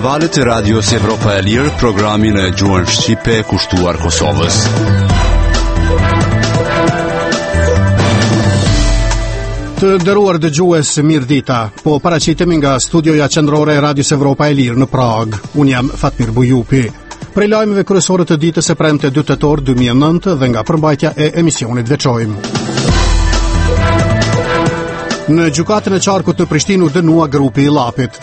valët e Radios Evropa e Lirë, programin e gjuhën shqipe kushtuar Kosovës. Të nderuar dëgjues, mirë dita. Po paraqitemi nga studioja qendrore e Radios Evropa e Lirë në Prag. Unë jam Fatmir Bujupi. Prej lajmeve kryesore të ditës së premte 2 tetor 2009 dhe nga përmbajtja e emisionit veçojmë. Në gjykatën e Qarkut në Prishtinë u dënua grupi i Llapit.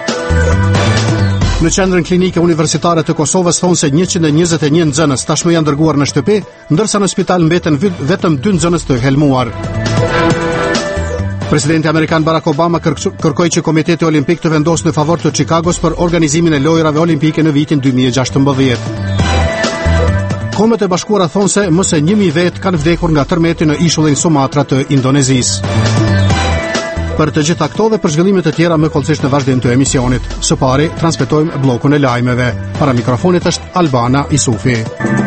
Në qendrën klinike universitare të Kosovës thonë se 121 nxënës tashmë janë dërguar në shtëpi, ndërsa në spital mbeten vetëm 2 nxënës të helmuar. Presidenti amerikan Barack Obama kërkoi që Komiteti Olimpik të vendosë në favor të Chicagos për organizimin e lojrave olimpike në vitin 2016. Kombet e Bashkuara thonë se më se 1000 vetë kanë vdekur nga tërmeti në ishullin Sumatra të Indonezisë. Për të gjitha këto dhe për zhvillimet të tjera më kollësisht në vazhdim të emisionit. Së pari transmetojmë bllokun e lajmeve. Para mikrofonit është Albana Isufi.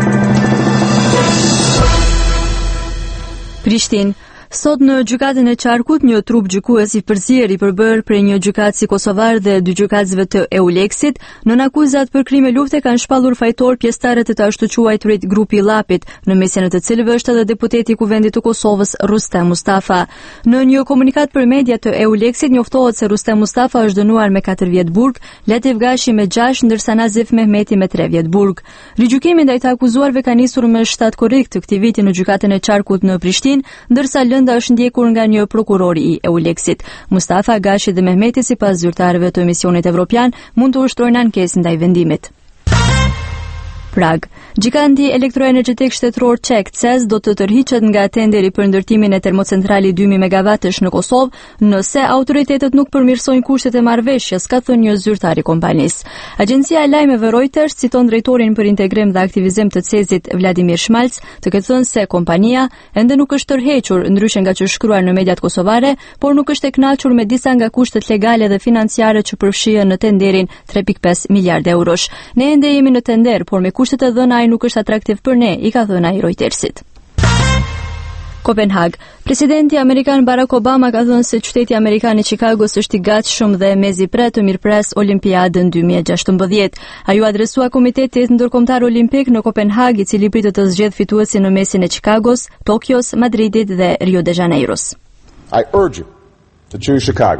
Prishtinë. Sot në gjykatën e Qarkut një trup gjykues i përzier i përbër prej një gjykatësi kosovar dhe 2 gjykatësve të EULEX-it nën akuzat për krime lufte kanë shpallur fajtor pjesëtarët të ashtu quajturit grupi i Llapit, në mesin e të cilëve është edhe deputeti i Kuvendit të Kosovës Rustem Mustafa. Në një komunikat për media të EULEX-it njoftohet se Rustem Mustafa është dënuar me 4 vjet burg, Latif Gashi me 6, ndërsa Nazif Mehmeti me 3 vjet burg. Rigjykimi ndaj të akuzuarve ka nisur më 7 korrik të këtij viti në gjykatën e Qarkut në Prishtinë, ndërsa lënda është ndjekur nga një prokuror i EULEX-it. Mustafa, Gashi dhe Mehmeti, sipas zyrtarëve të emisionit evropian, mund të ushtrojnë ankesë ndaj vendimit. Prag. Gjiganti elektroenergjetik shtetëror çek CEZ do të tërhiqet nga tenderi për ndërtimin e termocentrali 2000 MW në Kosovë nëse autoritetet nuk përmirësojnë kushtet e marrëveshjes, ka thënë një zyrtar i kompanisë. Agjencia e lajmeve Reuters citon drejtorin për integrim dhe aktivizim të CEZ-it Vladimir Shmalc, të ketë thënë se kompania ende nuk është tërhequr, ndryshe nga që shkruar në mediat kosovare, por nuk është e kënaqur me disa nga kushtet legale dhe financiare që përfshihen në tenderin 3.5 miliardë eurosh. Ne ende jemi në tender, por me kushtet e dhëna ai nuk është atraktiv për ne, i ka thënë ai Reutersit. Kopenhag. Presidenti amerikan Barack Obama ka thënë se qyteti amerikan i Chicagos është i gatshëm dhe mezi pret të mirëpres Olimpiadën 2016. Ai u adresua Komitetit Ndërkombëtar Olimpik në Kopenhag, i cili pritet të zgjedhë fituesin në mesin e Chicagos, Tokios, Madridit dhe Rio de Janeiros. I urge you to choose Chicago.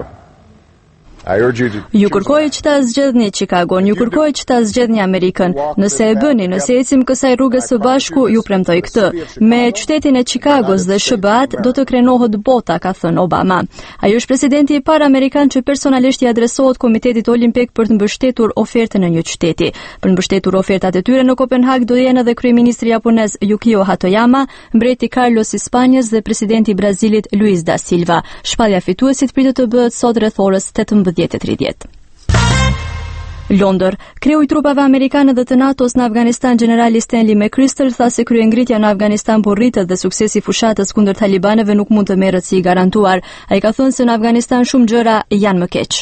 Ju kërkoj që ta zgjedhni Chicagon, ju kërkoj që ta zgjedhni Amerikën. Nëse e bëni, nëse ecim kësaj rrugës së bashku, ju premtoj këtë. Me qytetin e Chicagos dhe SBA-t do të krenohet bota, ka thënë Obama. Ai është presidenti i parë amerikan që personalisht i adresohet Komitetit Olimpik për të mbështetur ofertën e një qyteti. Për mbështetur ofertat e tyre në Kopenhag do jenë edhe kryeministri japonez Yukio Hatoyama, mbreti Carlos i Spanjës dhe presidenti i Brazilit Luiz da Silva. Shpallja fituesit pritet të bëhet sot rreth orës 18:30. Londër. Kreu i trupave amerikane dhe të NATO-s në Afganistan, generali Stanley McChrystal, tha se kryengritja në Afganistan po rritet dhe suksesi i fushatës kundër talibanëve nuk mund të merret si i garantuar. Ai ka thënë se në Afganistan shumë gjëra janë më keq.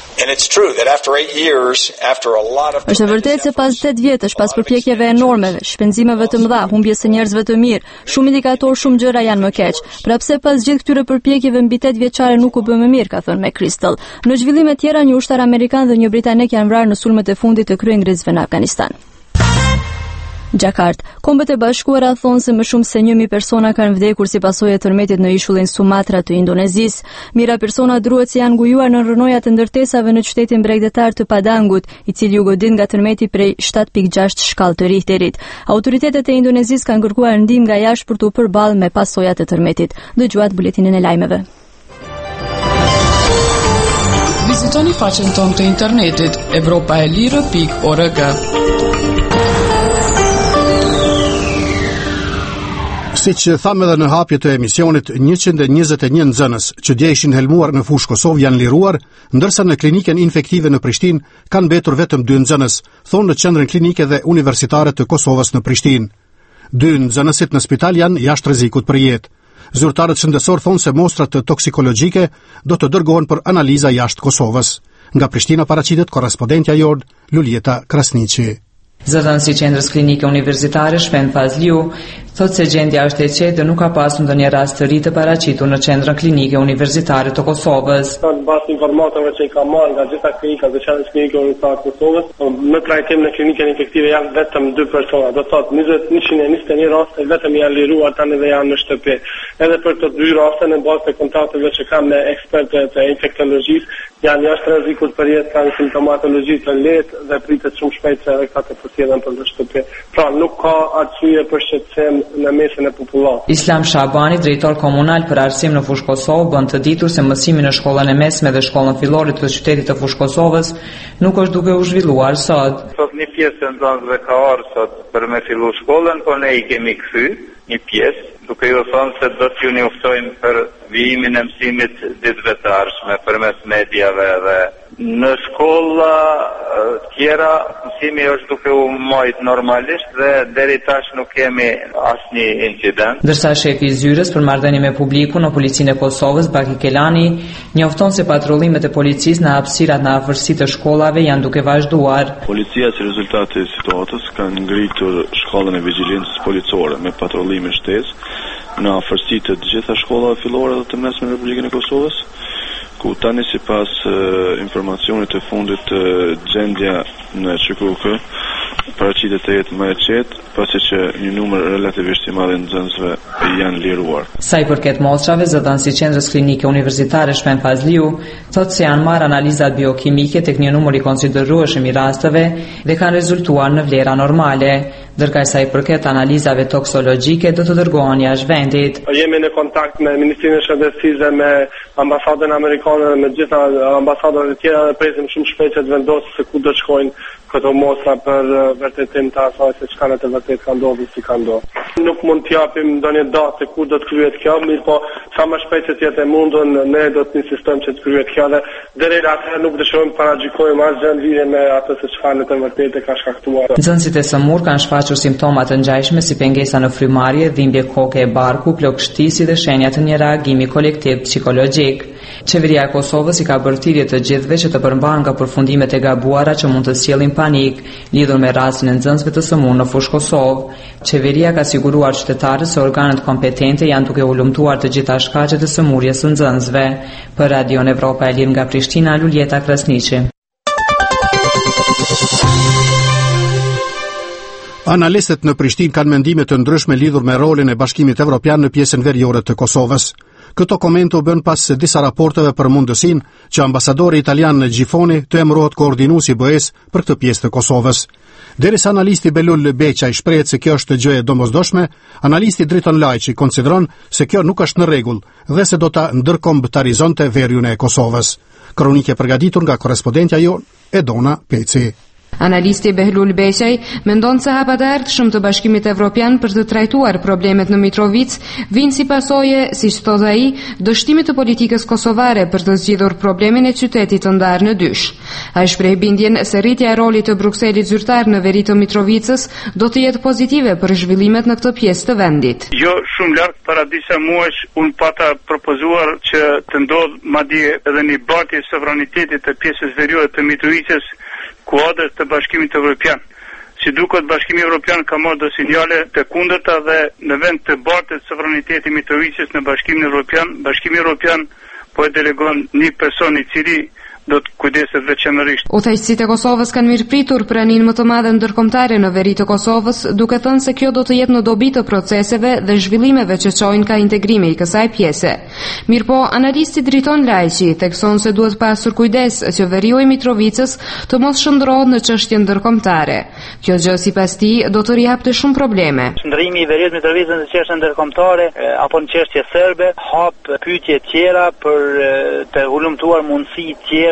Është e vërtetë se pas 8 vjetësh, pas përpjekjeve enorme, shpenzimeve të mëdha, humbjes së njerëzve të mirë, shumë indikator, shumë gjëra janë më keq. Pra pse pas gjithë këtyre përpjekjeve mbi 8 vjeçare nuk u bë më mirë, ka thënë McChrystal. Në zhvillime të tjera, një ushtar amerikan dhe një britanik janë vrarë në sulmet e fundit të kryengritësve në Afganistan. Jakarta. Kombet e Bashkuara thonë se më shumë se 1000 persona kanë vdekur si pasojë e tërmetit në ishullin Sumatra të Indonezisë. Mira persona druhet se janë ngujuar në rrënojat e ndërtesave në qytetin bregdetar të Padangut, i cili u godit nga tërmeti prej 7.6 shkallë të Richterit. Autoritetet e Indonezisë kanë kërkuar ndihmë nga jashtë për të përballë me pasojat e tërmetit. Dëgjuat buletinin e lajmeve. Vizitoni faqen tonë të internetit europaelire.org. Siç thamë edhe në hapje të emisionit, 121 nxënës që dje ishin helmuar në fushë Kosovë janë liruar, ndërsa në klinikën infektive në Prishtinë kanë mbetur vetëm 2 nxënës, thonë në qendrën klinike dhe universitare të Kosovës në Prishtinë. 2 nxënësit në spital janë jashtë rrezikut për jetë. Zyrtarët shëndetësor thonë se mostrat toksikologjike do të dërgohen për analiza jashtë Kosovës. Nga Prishtina paraqitet korrespondentja jonë Luljeta Krasniqi. Zëdhënësi qendrës klinike universitare Shpend Fazliu Thotë se gjendja është e qetë dhe nuk ka pasur ndonjë rast të ri të paraqitur në qendrën klinike universitare të Kosovës. Pas informatave që i ka marrë nga gjitha klinikat dhe qendrës klinike universitare të Kosovës, në trajtim në klinikën infektive janë vetëm 2 persona, do thotë 121 raste vetëm janë liruar tani dhe janë në shtëpi. Edhe për të 2 raste në bazë të kontakteve që kam me ekspertë të infektologjisë, janë jashtë rrezikut për jetë, kanë simptomatologji të lehtë dhe pritet shumë shpejt se edhe këta të përcjellen për në shtëpi. Pra nuk ka arsye për shqetësim në mesin e popullatës. Islam Shabani, drejtor komunal për arsim në Fushë Kosovë, bën të ditur se mësimi në shkollën e mesme dhe shkollën fillore të qytetit të Fushë Kosovës nuk është duke u zhvilluar sot. Sot një pjesë të nxënësve ka ardhur sot për me fillu shkollën, po ne i kemi kthy një pjesë, duke ju thënë se do t'ju njoftojmë për vijimin e mësimit ditëve të ardhshme përmes mediave dhe në shkolla tjera mësimi është duke u marrë normalisht dhe deri tash nuk kemi asnjë incident. Ndërsa shefi i zyrës për marrëdhënie me publikun në Policinë e Kosovës, Baki Kelani, njofton se patrullimet e policisë në hapësirat në afërsi të shkollave janë duke vazhduar. Policia si rezultat e situatës kanë ngritur shkallën e vigjilencës policore me patrullimin shtesë në afërsi të gjitha shkollave fillore dhe të mesme në Republikën e Kosovës, ku tani sipas informacionit të fundit gjendja në Çukukë paraqitet të jetë më e qetë, pasi që një numër relativisht i madh i nxënësve janë liruar. Sa i përket moshave, zëdhënësi i Qendrës Klinike Universitare Shpen Fazliu thotë se janë marrë analizat biokimike tek një numër i konsiderueshëm i rasteve dhe kanë rezultuar në vlera normale, ndërsa sa i përket analizave toksologjike do të dërgohen jashtë vendit. Jemi në kontakt me Ministrinë e Shëndetësisë dhe me ambasadën amerikane dhe me gjitha ambasadat e tjera dhe presim shumë shpejt që të vendosë se ku do të shkojnë këto mostra për vërtetim të asaj se çka në të vërtetë ka ndodhur si ka ndodhur. Nuk mund të japim ndonjë datë ku do të kryhet kjo, mirë po sa më shpejt që të jetë e mundur, ne do të insistojmë që të kryhet kjo dhe deri atëherë nuk dëshirojmë të paragjikojmë asgjë në lidhje me atë se çfarë në të vërtetë ka shkaktuar. Nxënësit e sëmurë kanë shfaqur simptoma të ngjashme si pengesa në frymarrje, dhimbje koke e barku, plagështisi dhe shenja të një reagimi kolektiv psikologjik. Qeveria e Kosovës i ka bërë thirrje të gjithëve që të përmbahen nga përfundimet e gabuara që mund të sjellin panik lidhur me rastin e nxënësve të sëmurë në Fushë Kosovë. Qeveria ka siguruar qytetarët se organet kompetente janë duke ulëmtuar të gjitha shkaqet e sëmurjes së nxënësve. Për Radion Evropa e Lirë nga Prishtina, Luljeta Krasniqi. Analistët në Prishtinë kanë mendime të ndryshme lidhur me rolin e Bashkimit Evropian në pjesën veriore të Kosovës. Këto komente u bën pas disa raporteve për mundësinë që ambasadori italian në Gjifoni të emërohet koordinuesi i BE-s për këtë pjesë të Kosovës. Derisa analisti Belul Beqaj shprehet se kjo është gjë e domosdoshme, analisti Driton Lajçi konsideron se kjo nuk është në rregull dhe se do ta ndërkombëtarizonte veriun e Kosovës. Kronikë e përgatitur nga korrespondentja jon Edona Peci. Analisti Behlul Beqaj mendon se hapat e ardhshëm të Bashkimit Evropian për të trajtuar problemet në Mitrovic vijnë si pasojë, siç thotë ai, dështimit të politikës kosovare për të zgjidhur problemin e qytetit të ndarë në dysh. Ai shpreh bindjen se rritja e rolit të Brukselit zyrtar në veri të Mitrovicës do të jetë pozitive për zhvillimet në këtë pjesë të vendit. Jo shumë lart para disa muajsh unë pata propozuar që të ndodh madje edhe një bartje sovranitetit të pjesës veriore të Mitrovicës kuadër të Bashkimit Evropian. Si duket Bashkimi Evropian ka marrë do sinjale të kundërta dhe në vend të bartës sovraniteti Mitrovicës në Bashkimin Evropian po e delegon një person i cili do të kujdeset veçanërisht. Udhëheqësit e Kosovës kanë mirëpritur praninë më të madhe ndërkombëtare në veri të Kosovës, duke thënë se kjo do të jetë në dobi të proceseve dhe zhvillimeve që çojnë ka integrimi i kësaj pjese. Mirpo, analisti Driton Lajçi thekson se duhet pasur kujdes që veriu i Mitrovicës të mos shndrohet në çështje ndërkombëtare. Kjo gjë sipas tij do të rihapte shumë probleme. Shndrimi i veriut Mitrovicës në çështje ndërkombëtare apo në çështje serbe hap pyetje tjera për të ulëmtuar mundësi tjera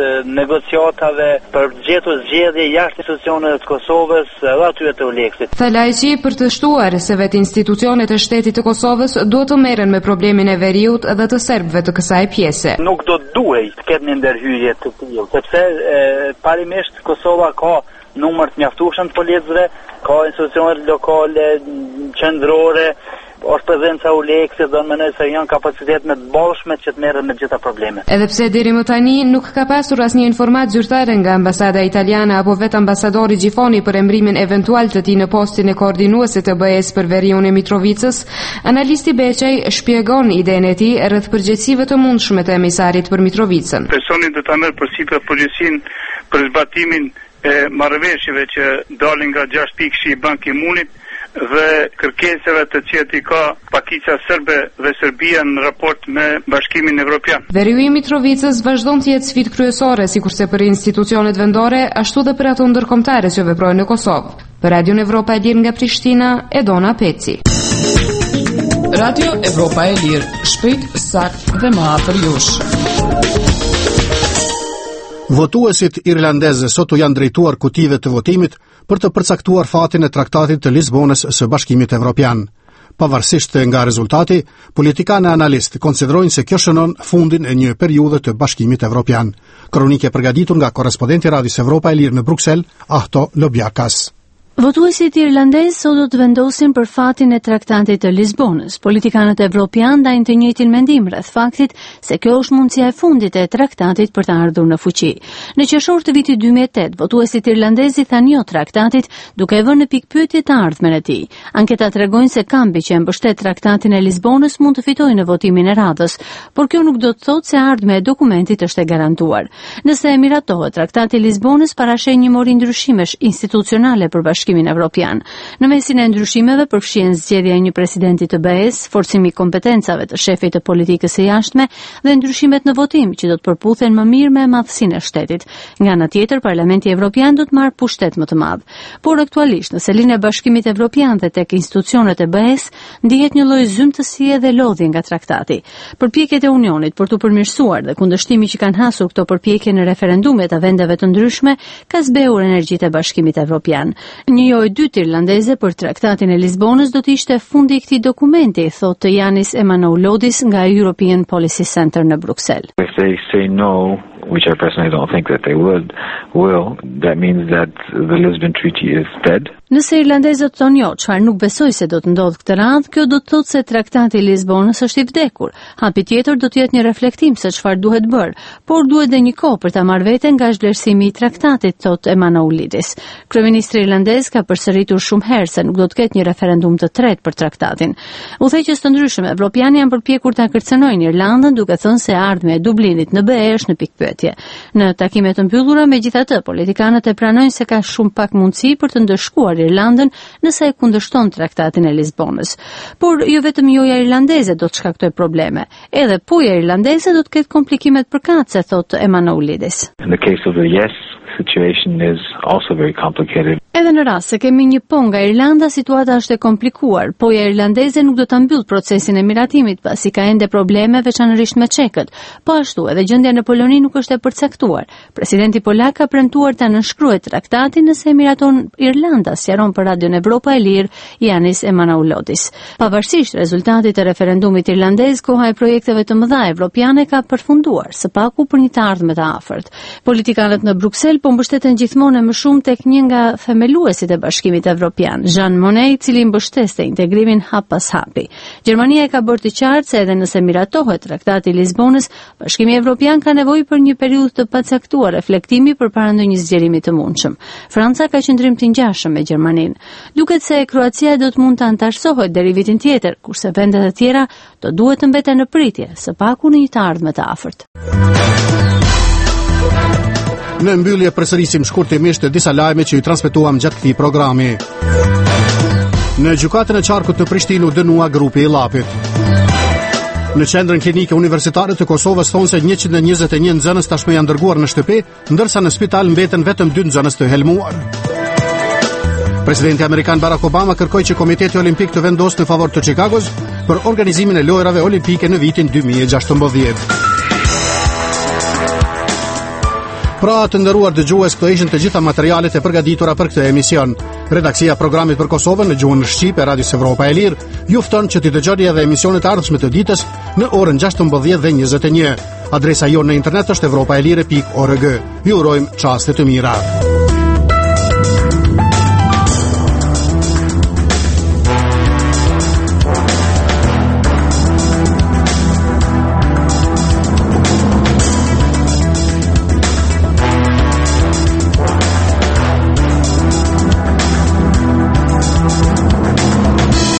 negociatave për gjetur zgjedhje jashtë institucioneve të Kosovës dhe aty të Euleksit. Tha Lajçi për të shtuar se vetë institucionet e shtetit të Kosovës duhet të merren me problemin e veriut dhe të serbëve të kësaj pjese. Nuk do duhej të ketë një ndërhyrje të tillë, sepse parimisht Kosova ka numër të mjaftueshëm të policëve, ka institucionet lokale, qendrore, është prezenca Euleksit, do të mendoj se janë kapacitete të ballshme që të merren me të gjitha problemet. Edhe pse deri më tani nuk ka pasur asnjë informat zyrtare nga ambasada italiane apo vetë ambasadori Gjifoni për emrimin eventual të tij në postin e koordinuesit të BE-s për veriun e Mitrovicës, analisti Beçaj shpjegon idenë e tij rreth përgjegjësive të mundshme të emisarit për Mitrovicën. Personi do ta merr përsipër përgjegjësinë për zbatimin e marrëveshjeve që dalin nga 6 pikë i Ban Ki-moonit dhe kërkesave të cilat i ka pakica serbe dhe Serbia në raport me Bashkimin Evropian. Veriui i Mitrovicës vazhdon të jetë sfidë kryesore, sikurse për institucionet vendore, ashtu dhe për ato ndërkombëtare që veprojnë në Kosovë. Për Radio Evropa e Lirë nga Prishtina, Edona Peci. Radio Evropa e Lirë, shpejt, sakt dhe më afër jush. Votuesit irlandezë sot u janë drejtuar kutive të votimit për të përcaktuar fatin e traktatit të Lisbonës së Bashkimit Evropian. Pavarësisht nga rezultati, politikanë e analist konsiderojnë se kjo shënon fundin e një periudhe të Bashkimit Evropian. Kronike përgatitur nga korrespondenti Radios Evropa e Lirë në Bruksel, Ahto Lobiakas. Votuesit irlandezë sot do të vendosin për fatin e traktatit të Lisbonës. Politikanët evropianë ndajnë të njëjtin mendim rreth faktit se kjo është mundësia e fundit e traktatit për të ardhur në fuqi. Në qershor të vitit 2008, votuesit irlandezë thanë jo traktatit, duke vënë në pikpyetje të ardhmen e tij. Anketat tregojnë se kampi që e mbështet traktatin e Lisbonës mund të fitojë në votimin e radhës, por kjo nuk do të thotë se ardhmja e dokumentit është e garantuar. Nëse e miratohet, traktati i Lisbonës parasheh një mori ndryshimesh institucionale për Bashkimin Evropian. Në mesin e ndryshimeve përfshihen zgjedhja e një presidenti të BE-s, forcimi i kompetencave të shefit të politikës së jashtme dhe ndryshimet në votim që do të përputhen më mirë me madhësinë e shtetit. Nga ana tjetër, Parlamenti Evropian do të marrë pushtet më të madh. Por aktualisht në selinë e Bashkimit Evropian dhe tek institucionet e BE-s ndihet një lloj zymtësie dhe lodhje nga traktati. Përpjekjet e Unionit për të përmirësuar dhe kundërshtimi që kanë hasur këto përpjekje në referendume të vendeve të ndryshme ka zbehur energjitë e Bashkimit Evropian. Një jo e dytë irlandeze për traktatin e Lisbonës do të ishte fundi i këtij dokumenti, thotë Yanis Emanoulodis nga European Policy Center në Bruksel. If they say no, which I personally don't think that they will, that means that the Lisbon Treaty is dead. Nëse irlandezët thonë jo, çfarë nuk besoj se do të ndodhë këtë radhë, kjo do të thotë se traktati i Lisbonës është i vdekur. Hapi tjetër do të jetë një reflektim se çfarë duhet bërë, por duhet edhe një kohë për ta marrë veten nga zhvlerësimi i traktatit, thotë Emanoulidis. Kryeministri irlandez ka përsëritur shumë herë se nuk do të ketë një referendum të tretë për traktatin. Udhëheqës të ndryshëm evropianë janë përpjekur ta kërcënojnë Irlandën duke thënë se ardhmja e Dublinit në BE është në pikpyetje. Në takime të mbyllura, megjithatë, politikanët e pranojnë se ka shumë pak mundësi për të ndëshkuar Irlandën nëse e kundërshton traktatin e Lisbonës. Por jo vetëm joja irlandeze do të shkaktoj probleme, edhe puja irlandeze do të ketë komplikimet përkatëse, thotë Emanoulidis. In the case of the yes situation is also very complicated. Edhe në rast se kemi një po nga Irlanda, situata është e komplikuar. Poja irlandeze nuk do ta mbyll procesin e miratimit, pasi ka ende probleme veçanërisht me çekët. Po ashtu, edhe gjendja në Poloni nuk është e përcaktuar. Presidenti polak ka premtuar ta nënshkruajë traktatin nëse e miraton Irlanda, sqaron për Radion Evropa e Lirë Yanis Emanoulodis. Pavarësisht rezultatit të referendumit irlandez, koha e projekteve të mëdha evropiane ka përfunduar, së paku për një të ardhme të afërt. Politikanët në Bruksel po mbështeten gjithmonë më shumë tek një nga themeluesit e Bashkimit Evropian, Jean Monnet, i cili mbështeste integrimin hap pas hapi. Gjermania e ka bërë të qartë se edhe nëse miratohet traktati i Lisbonës, Bashkimi Evropian ka nevojë për një periudhë të pacaktuar reflektimi përpara ndonjë zgjerimi të mundshëm. Franca ka qendrim të ngjashëm me Gjermaninë. Duket se Kroacia do të mund të antarësohet deri vitin tjetër, kurse vendet e tjera do duhet të mbeten në pritje, së paku në një të ardhme të afërt. Në mbyllje përsërisim shkurtimisht disa lajme që ju transmetuam gjatë këtij programi. Në gjykatën e Qarkut në Prishtinë u dënua grupi i Llapit. Në qendrën klinike universitare të Kosovës thonë se 121 nxënës tashmë janë dërguar në shtëpi, ndërsa në spital mbeten vetëm 2 nxënës të helmuar. Presidenti amerikan Barack Obama kërkoi që Komiteti Olimpik të vendosë në favor të Chicagos për organizimin e lojrave olimpike në vitin 2016. Pra të nderuar dëgjues, këto ishin të gjitha materialet e përgatitura për këtë emision. Redaksia e programit për Kosovën në gjuhën shqipe e Radios Evropa e Lirë ju fton që t'i dëgjoni edhe emisionet e ardhshme të ditës në orën 16:21. Adresa jonë në internet është evropaelire.org. Ju urojmë çaste të mira.